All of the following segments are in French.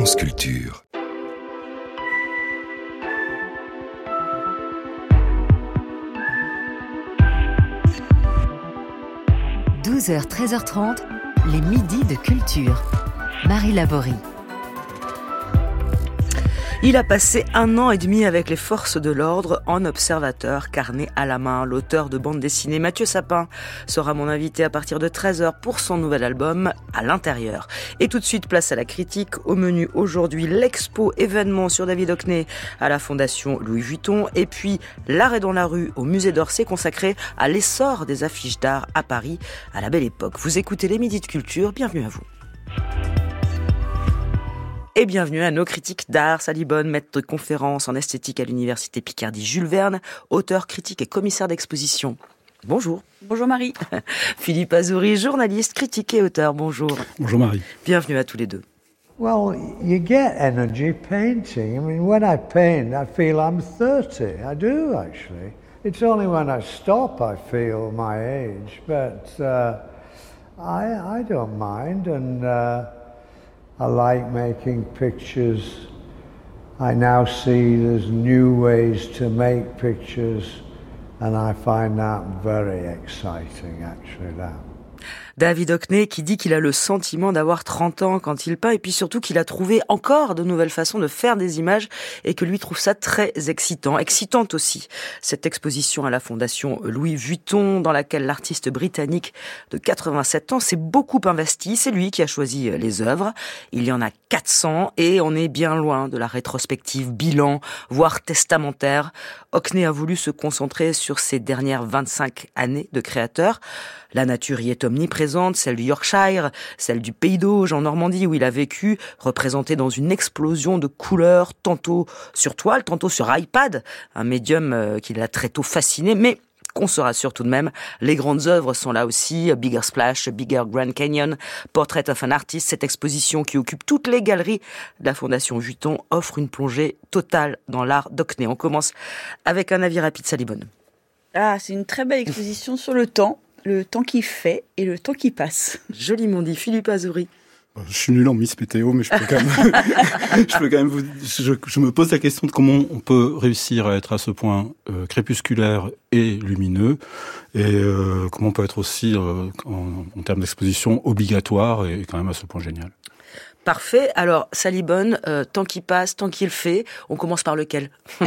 France Culture. 12h, 13h30, les midis de culture. Marie Laborie. Il a passé 1 an et demi avec les forces de l'ordre en observateur, carnet à la main. L'auteur de bande dessinée Mathieu Sapin sera mon invité à partir de 13h pour son nouvel album À l'intérieur. Et tout de suite, place à la critique. Au menu aujourd'hui, l'expo événement sur David Hockney à la Fondation Louis Vuitton. Et puis, l'arrêt dans la rue au musée d'Orsay consacré à l'essor des affiches d'art à Paris à la Belle Époque. Vous écoutez les Midis de Culture, bienvenue à vous. Et bienvenue à nos critiques d'art. Sally Bonne, maître de conférence en esthétique à l'université Picardie Jules Verne, auteur, critique et commissaire d'exposition. Bonjour. Bonjour Marie. Philippe Azouri, journaliste, critique et auteur. Bonjour. Bonjour Marie. Bienvenue à tous les deux. Well, you get energy painting. I mean, when I paint, I feel I'm 30. I do, actually. It's only when I stop I feel my age. But I don't mind, and I like making pictures. I now see there's new ways to make pictures, and I find that very exciting, actually, that. David Hockney qui dit qu'il a le sentiment d'avoir 30 ans quand il peint et puis surtout qu'il a trouvé encore de nouvelles façons de faire des images et que lui trouve ça très excitant. Excitante aussi, cette exposition à la Fondation Louis Vuitton dans laquelle l'artiste britannique de 87 ans s'est beaucoup investi. C'est lui qui a choisi les œuvres. Il y en a 400 et on est bien loin de la rétrospective bilan, voire testamentaire. Hockney a voulu se concentrer sur ses dernières 25 années de créateur. La nature y est omniprésente, celle du Yorkshire, celle du Pays d'Auge en Normandie où il a vécu, représentée dans une explosion de couleurs, tantôt sur toile, tantôt sur iPad, un médium qui l'a très tôt fasciné, mais qu'on se rassure tout de même, les grandes œuvres sont là aussi, Bigger Splash, Bigger Grand Canyon, Portrait of an Artist. Cette exposition qui occupe toutes les galeries de la Fondation Vuitton offre une plongée totale dans l'art d'Hockney. On commence avec un avis rapide, Sally Bonne. Ah, c'est une très belle exposition sur le temps qui fait et le temps qui passe. Joliment dit. Philippe Azouri. Je suis nul en Miss Météo, mais je peux quand même, je me pose la question de comment on peut réussir à être à ce point crépusculaire et lumineux, et comment on peut être aussi, en termes d'exposition, obligatoire et quand même à ce point génial. Parfait. Alors, Sally Bonne, tant qu'il passe, tant qu'il fait, on commence par lequel?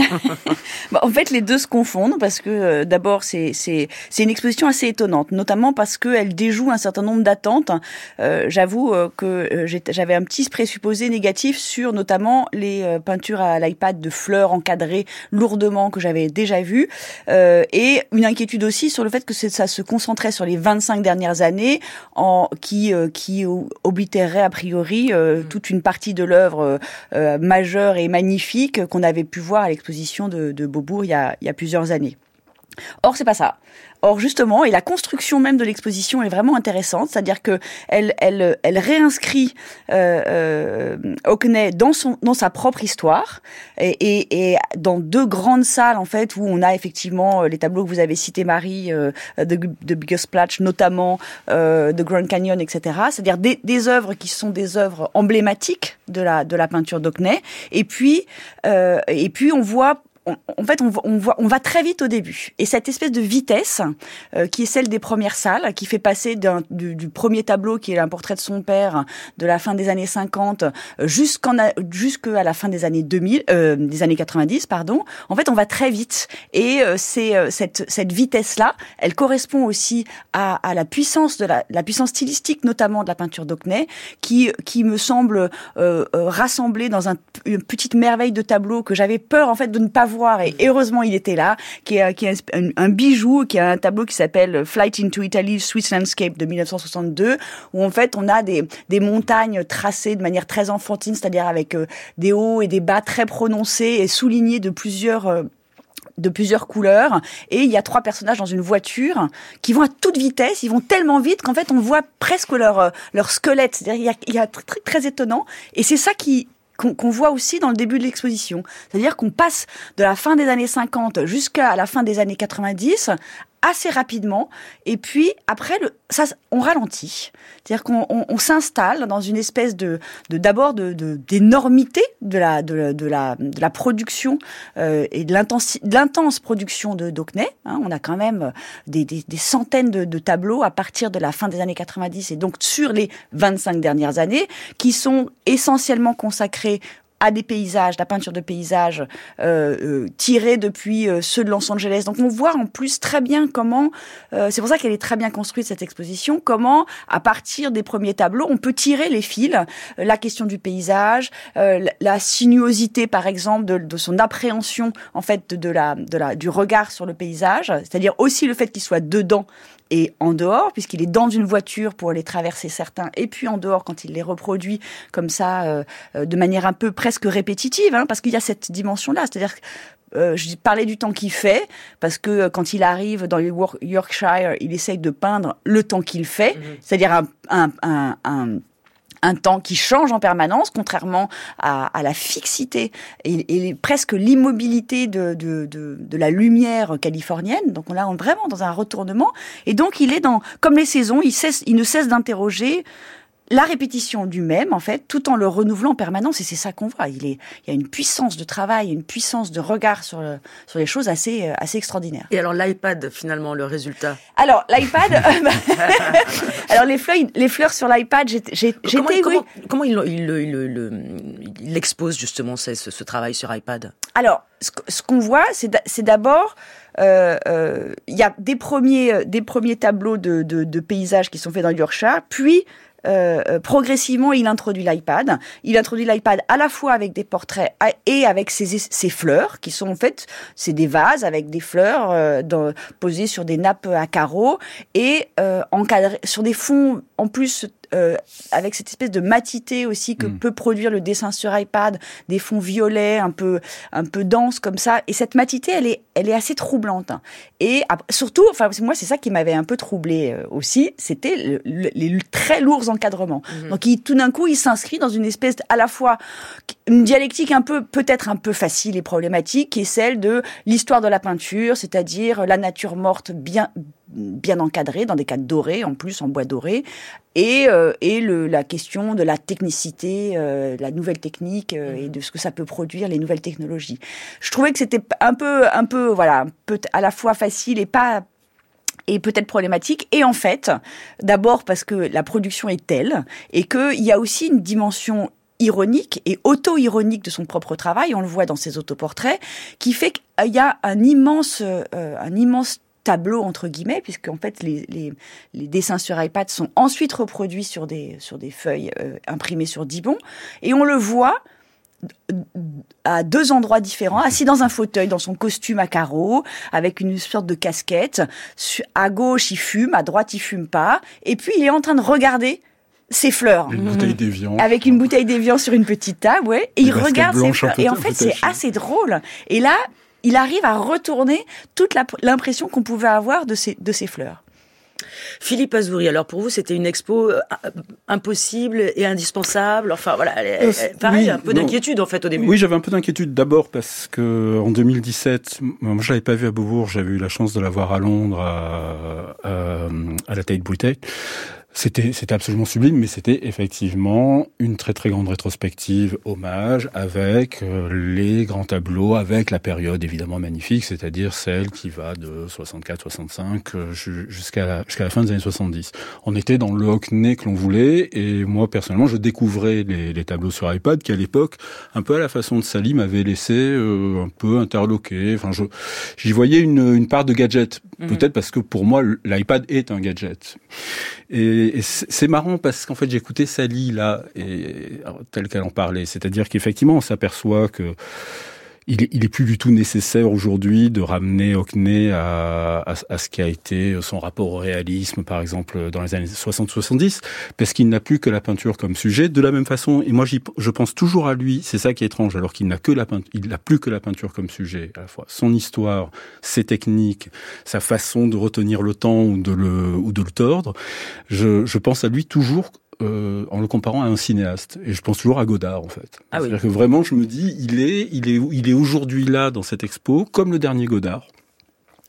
En fait, les deux se confondent parce que d'abord, c'est une exposition assez étonnante, notamment parce qu'elle déjoue un certain nombre d'attentes. J'avoue que j'avais un petit présupposé négatif sur notamment les peintures à l'iPad de fleurs encadrées lourdement que j'avais déjà vues, et une inquiétude aussi sur le fait que ça se concentrait sur les 25 dernières années, qui oblitérerait a priori toute une partie de l'œuvre majeure et magnifique qu'on avait pu voir à l'exposition de Beaubourg il y a plusieurs années. Or, c'est pas ça. Or, justement, et la construction même de l'exposition est vraiment intéressante, c'est-à-dire que elle réinscrit Hockney dans sa propre histoire et dans deux grandes salles en fait où on a effectivement les tableaux que vous avez cités, Marie, de Bigger Splash, notamment de Grand Canyon, etc. C'est-à-dire des œuvres qui sont des œuvres emblématiques de la peinture d'Hockney. Et puis on voit. On va très vite au début. Et cette espèce de vitesse, qui est celle des premières salles, qui fait passer du premier tableau, qui est un portrait de son père, de la fin des années 50, jusqu'à la fin des années 2000, des années 90, pardon. En fait, on va très vite. Et cette vitesse-là, elle correspond aussi à la puissance la puissance stylistique, notamment de la peinture d'Hockney, qui me semble rassemblée dans une petite merveille de tableau que j'avais peur, en fait, de ne pas voir. Et heureusement il était là, qui est un bijou, qui a un tableau qui s'appelle Flight into Italy, Swiss Landscape de 1962, où en fait on a des montagnes tracées de manière très enfantine, c'est-à-dire avec des hauts et des bas très prononcés et soulignés de plusieurs couleurs, et il y a 3 personnages dans une voiture qui vont à toute vitesse, ils vont tellement vite qu'en fait on voit presque leur squelette, c'est-à-dire il y a très, très étonnant, et c'est ça qu'on voit aussi dans le début de l'exposition. C'est-à-dire qu'on passe de la fin des années 50 jusqu'à la fin des années 90 assez rapidement, et puis après on ralentit, c'est-à-dire qu'on s'installe dans une espèce d'énormité de la production et de l'intense production de Hockney. On a quand même des centaines de tableaux à partir de la fin des années 90 et donc sur les 25 dernières années qui sont essentiellement consacrés à des paysages, la peinture de paysages tirée depuis ceux de Los Angeles. Donc on voit en plus très bien comment, c'est pour ça qu'elle est très bien construite cette exposition, comment à partir des premiers tableaux on peut tirer les fils, la question du paysage, la sinuosité par exemple de son appréhension en fait du regard sur le paysage, c'est-à-dire aussi le fait qu'il soit dedans et en dehors, puisqu'il est dans une voiture pour les traverser certains, et puis en dehors quand il les reproduit comme ça, de manière un peu presque répétitive, parce qu'il y a cette dimension-là, c'est-à-dire que je parlais du temps qu'il fait, parce que quand il arrive dans le Yorkshire, il essaye de peindre le temps qu'il fait, c'est-à-dire un temps qui change en permanence, contrairement à la fixité et presque l'immobilité de la lumière californienne. Donc on est vraiment dans un retournement. Et donc il est comme les saisons, il ne cesse d'interroger la répétition du même, en fait, tout en le renouvelant en permanence, et c'est ça qu'on voit. Il y a une puissance de travail, une puissance de regard sur les choses assez extraordinaire. Et alors l'iPad, finalement, le résultat? Alors l'iPad, alors les fleurs sur l'iPad, comment il expose justement ce travail sur iPad? Alors ce qu'on voit, c'est d'abord il y a des premiers tableaux de paysages qui sont faits dans le Yorkshire, puis progressivement, il introduit l'iPad. Il introduit l'iPad à la fois avec des portraits et avec ses fleurs, qui sont en fait, c'est des vases avec des fleurs posées sur des nappes à carreaux et encadrées sur des fonds en plus avec cette espèce de matité aussi que peut produire le dessin sur iPad, des fonds violets un peu denses comme ça. Et cette matité, elle est assez troublante. Et surtout, enfin moi c'est ça qui m'avait un peu troublée aussi, c'était les très lourds encadrements. Donc tout d'un coup, il s'inscrit dans une espèce à la fois une dialectique peut-être un peu facile et problématique, qui est celle de l'histoire de la peinture, c'est-à-dire la nature morte bien encadrée dans des cadres dorés, en plus en bois doré, et la question de la technicité, la nouvelle technique et de ce que ça peut produire, les nouvelles technologies. Je trouvais que c'était un peu voilà, à la fois facile et peut-être problématique. Et en fait, d'abord parce que la production est telle et qu'il y a aussi une dimension ironique et auto-ironique de son propre travail, on le voit dans ses autoportraits, qui fait qu'il y a un immense tableau entre guillemets, puisque en fait les dessins sur iPad sont ensuite reproduits sur des feuilles imprimées sur Dibond, et on le voit à deux endroits différents, assis dans un fauteuil, dans son costume à carreaux, avec une sorte de casquette. À gauche, il fume, à droite, il fume pas, et puis il est en train de regarder ses fleurs. Une bouteille d'évian. Avec une bouteille d'évian sur une petite table, ouais. Et il regarde ses fleurs. Et en fait, c'est assez drôle. Et là, il arrive à retourner toute l'impression qu'on pouvait avoir de ces fleurs. Philippe Azouri, alors pour vous, c'était une expo impossible et indispensable. Enfin voilà, pareil, oui, un peu d'inquiétude en fait au début. Oui, j'avais un peu d'inquiétude d'abord parce que en 2017, moi je l'avais pas vu à Beaubourg, j'avais eu la chance de la voir à Londres à la Tate Britain. C'était absolument sublime, mais c'était effectivement une très très grande rétrospective hommage avec les grands tableaux, avec la période évidemment magnifique, c'est-à-dire celle qui va de 64-65 jusqu'à la fin des années 70. On était dans le Hockney que l'on voulait, et moi personnellement je découvrais les tableaux sur iPad qui à l'époque, un peu à la façon de Sally, m'avaient laissé un peu interloqué. Enfin, j'y voyais une part de gadget, peut-être parce que pour moi l'iPad est un gadget. Et c'est marrant parce qu'en fait j'écoutais Sally là, et tel qu'elle en parlait, c'est-à-dire qu'effectivement on s'aperçoit que il est plus du tout nécessaire aujourd'hui de ramener Hockney à ce qui a été son rapport au réalisme, par exemple, dans les années 60-70, parce qu'il n'a plus que la peinture comme sujet. De la même façon, et moi je pense toujours à lui, c'est ça qui est étrange, alors qu'il n'a plus que la peinture comme sujet, à la fois son histoire, ses techniques, sa façon de retenir le temps ou de le tordre. Je pense à lui toujours en le comparant à un cinéaste, et je pense toujours à Godard en fait. Ah C'est-à-dire que vraiment je me dis il est aujourd'hui là dans cette expo comme le dernier Godard.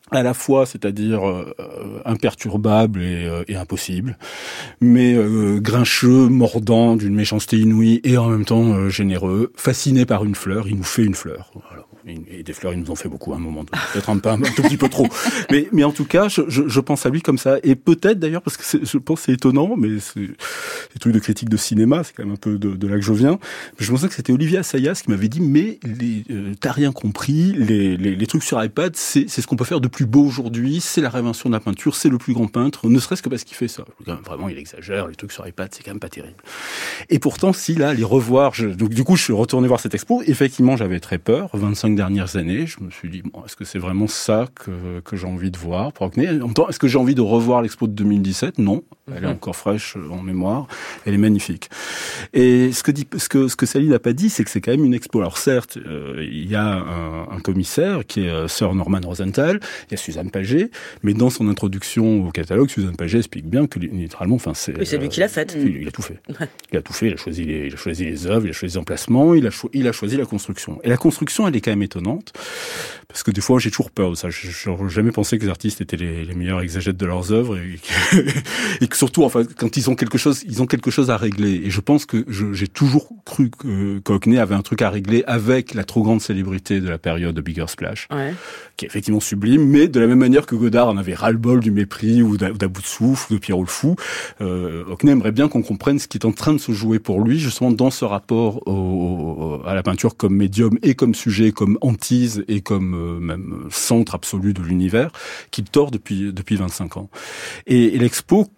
à la fois, c'est-à-dire imperturbable et impossible, mais grincheux, mordant, d'une méchanceté inouïe et en même temps généreux, fasciné par une fleur, il nous fait une fleur. Voilà. Et des fleurs, ils nous en fait beaucoup à un moment donné, peut-être un tout petit peu trop. Mais en tout cas, je pense à lui comme ça. Et peut-être d'ailleurs, parce que je pense que c'est étonnant, mais c'est trucs de critique de cinéma, c'est quand même un peu de là que je viens. Je pensais que c'était Olivier Assayas qui m'avait dit, mais t'as rien compris, les trucs sur iPad, c'est ce qu'on peut faire de plus beau aujourd'hui, c'est la réinvention de la peinture, c'est le plus grand peintre, ne serait-ce que parce qu'il fait ça. Vraiment, il exagère, les trucs sur iPad, c'est quand même pas terrible. Et pourtant, si là, les revoir, donc du coup, je suis retourné voir cette expo, effectivement, j'avais très peur, 25 dernières années, je me suis dit, bon, est-ce que c'est vraiment ça que j'ai envie de voir pour Hockney? En même temps, est-ce que j'ai envie de revoir l'expo de 2017? Non. Elle est encore fraîche en mémoire. Elle est magnifique. Et ce que Sally n'a pas dit, c'est que c'est quand même une expo. Alors certes, il y a un commissaire qui est Sir Norman Rosenthal, il y a Suzanne Paget, mais dans son introduction au catalogue, Suzanne Paget explique bien que littéralement, enfin c'est. Oui, c'est lui qui l'a faite. Il a tout fait. Il a tout fait. Il a choisi les œuvres, il a choisi les emplacements, il a choisi la construction. Et la construction, elle est quand même étonnante parce que des fois, j'ai toujours peur de ça. Je n'aurais jamais pensé que les artistes étaient les meilleurs exégètes de leurs œuvres et que surtout, enfin, quand ils ont quelque chose à régler. Et je pense que j'ai toujours cru que Hockney avait un truc à régler avec la trop grande célébrité de la période de Bigger Splash, qui est effectivement sublime, mais de la même manière que Godard en avait ras-le-bol du mépris ou d'à bout de souffle ou de Pierrot le Fou, Hockney aimerait bien qu'on comprenne ce qui est en train de se jouer pour lui, justement dans ce rapport à la peinture comme médium et comme sujet, comme hantise et comme même centre absolu de l'univers qu'il tord depuis 25 ans. Et l'expo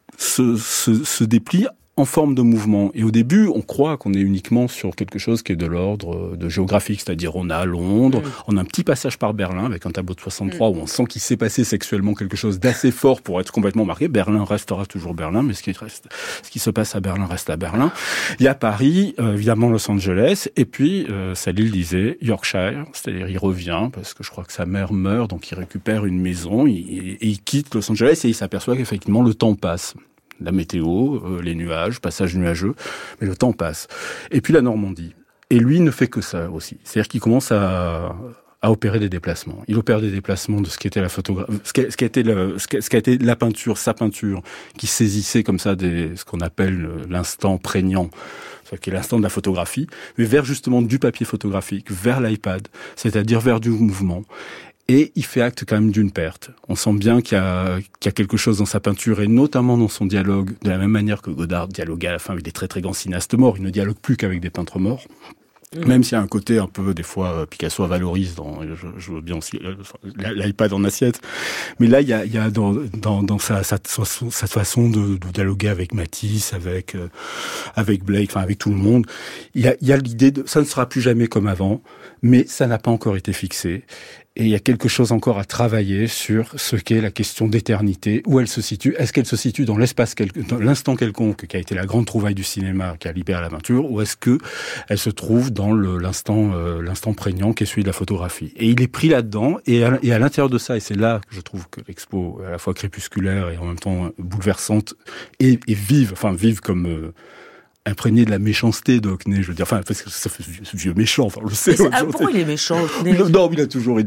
se déplie en forme de mouvement. Et au début, on croit qu'on est uniquement sur quelque chose qui est de l'ordre de géographique, c'est-à-dire on a Londres, on a un petit passage par Berlin avec un tableau de 63 où on sent qu'il s'est passé sexuellement quelque chose d'assez fort pour être complètement marqué. Berlin restera toujours Berlin, mais ce qui se passe à Berlin reste à Berlin. Il y a Paris, évidemment Los Angeles, et puis, Sally le disait, Yorkshire, c'est-à-dire il revient parce que je crois que sa mère meurt, donc il récupère une maison, il quitte Los Angeles et il s'aperçoit qu'effectivement le temps passe. La météo, les nuages, passage nuageux, mais le temps passe. Et puis la Normandie. Et lui ne fait que ça aussi. C'est-à-dire qu'il commence à opérer des déplacements. Il opère des déplacements de ce qu'était la photographie, ce qu'a été la peinture, sa peinture, qui saisissait comme ça ce qu'on appelle l'instant prégnant, qui est l'instant de la photographie, mais vers justement du papier photographique, vers l'iPad, c'est-à-dire vers du mouvement. Et il fait acte quand même d'une perte. On sent bien qu'il y a quelque chose dans sa peinture, et notamment dans son dialogue, de la même manière que Godard dialoguait à la fin avec des très très grands cinéastes morts. Il ne dialogue plus qu'avec des peintres morts. Même s'il y a un côté un peu, des fois, Picasso valorise je veux bien aussi, l'iPad en assiette. Mais là, il y a dans sa façon de dialoguer avec Matisse, avec Blake, enfin, avec tout le monde. Il y a l'idée ça ne sera plus jamais comme avant, mais ça n'a pas encore été fixé. Et il y a quelque chose encore à travailler sur ce qu'est la question d'éternité, où elle se situe. Est-ce qu'elle se situe dans dans l'instant quelconque qui a été la grande trouvaille du cinéma qui a libéré la peinture, ou est-ce que elle se trouve dans l'instant prégnant qui est celui de la photographie? Et il est pris là-dedans, et à l'intérieur de ça, et c'est là que je trouve que l'expo est à la fois crépusculaire et en même temps bouleversante et vive comme imprégné de la méchanceté de Hockney, je veux dire, enfin, parce que ça fait ce vieux méchant, enfin, on le sait. Pourquoi il est méchant, Hockney? Non, il a toujours,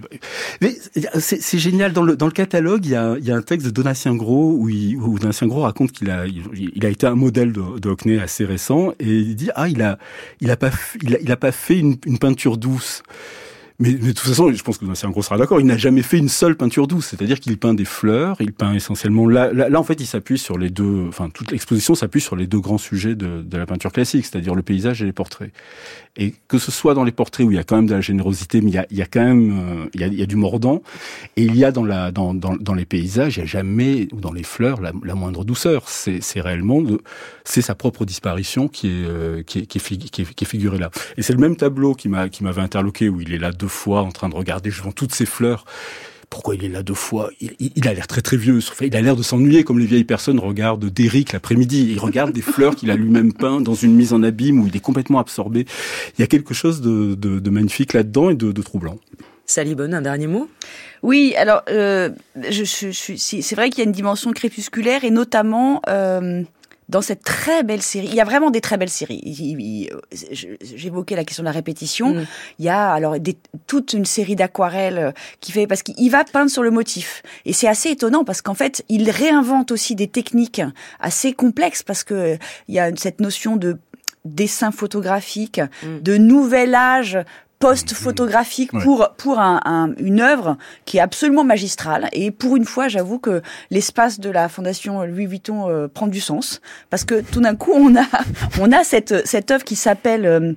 mais c'est génial, dans le catalogue, il y a un texte de Donatien Gros, où Donatien Gros raconte qu'il a été un modèle de Hockney assez récent, et il dit, il a pas fait une peinture douce. Mais de toute façon, je pense que Donatien Gros sera d'accord, il n'a jamais fait une seule peinture douce, c'est-à-dire qu'il peint des fleurs, il peint essentiellement là en fait, il s'appuie sur les deux, enfin toute l'exposition s'appuie sur les deux grands sujets de la peinture classique, c'est-à-dire le paysage et les portraits. Et que ce soit dans les portraits où il y a quand même de la générosité, mais il y a quand même il y a du mordant, et il y a dans les paysages, il y a jamais, ou dans les fleurs, la moindre douceur. C'est réellement c'est sa propre disparition qui est figurée là. Et c'est le même tableau qui m'avait interloqué, où il est là 2 fois en train de regarder devant toutes ces fleurs. Pourquoi il est là 2 fois? Il a l'air très très vieux. Il a l'air de s'ennuyer, comme les vieilles personnes regardent Derrick l'après-midi. Il regarde des fleurs qu'il a lui-même peint dans une mise en abîme où il est complètement absorbé. Il y a quelque chose de magnifique là-dedans et de troublant. Sally Bonne, un dernier mot? Oui, alors c'est vrai qu'il y a une dimension crépusculaire, et notamment dans cette très belle série, il y a vraiment des très belles séries. J'évoquais la question de la répétition. Il y a alors toute une série d'aquarelles parce qu'il va peindre sur le motif. Et c'est assez étonnant parce qu'en fait, il réinvente aussi des techniques assez complexes parce que il y a cette notion de dessin photographique, de nouvel âge post-photographique pour une œuvre qui est absolument magistrale. Et pour une fois, j'avoue que l'espace de la Fondation Louis Vuitton prend du sens parce que tout d'un coup, on a cette œuvre qui s'appelle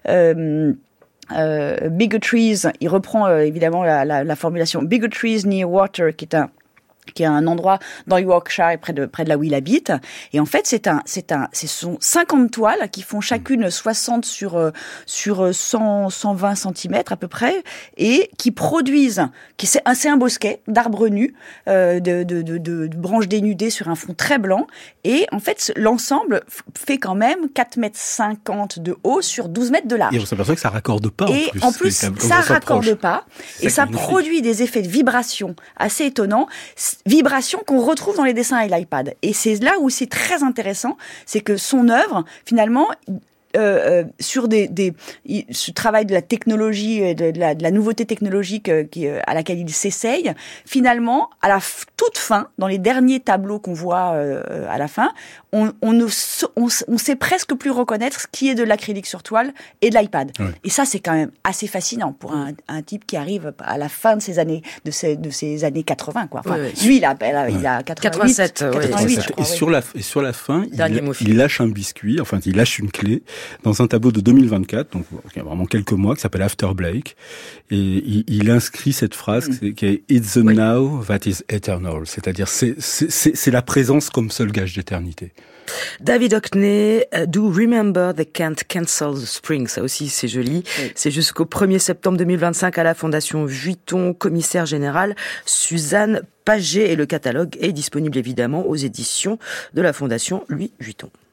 Bigotries. Il reprend évidemment la formulation Bigotries near water, qui est un endroit dans Yorkshire près de là où il habite. Et en fait, ce sont 50 toiles qui font chacune 60 sur 120 centimètres à peu près et qui produisent, c'est un bosquet d'arbres nus, de branches dénudées sur un fond très blanc. Et en fait, l'ensemble fait quand même 4,50 m de haut sur 12 mètres de large. Et on s'aperçoit que ça raccorde pas. Et en plus, ça raccorde pas. Et ça produit des effets de vibration assez étonnants. Vibrations qu'on retrouve dans les dessins avec l'iPad. Et c'est là où c'est très intéressant, c'est que son œuvre, finalement, sur ce travail de la technologie et de la nouveauté technologique à laquelle il s'essaye, finalement, à la toute fin, dans les derniers tableaux qu'on voit à la fin, on sait presque plus reconnaître ce qui est de l'acrylique sur toile et de l'iPad. Ouais. Et ça, c'est quand même assez fascinant pour un type qui arrive à la fin de ces années 80, quoi. Enfin, lui, il a 87. 88, et sur la fin, il lâche un biscuit, enfin, il lâche une clé dans un tableau de 2024, donc il y a vraiment quelques mois, qui s'appelle After Blake, et il inscrit cette phrase qui est It's the now that is eternal, c'est-à-dire c'est la présence comme seul gage d'éternité. David Hockney, Do Remember They Can't Cancel the Spring, ça aussi c'est joli. Oui. C'est jusqu'au 1er septembre 2025 à la Fondation Vuitton, commissaire générale Suzanne Paget, et le catalogue est disponible évidemment aux éditions de la Fondation Louis Vuitton.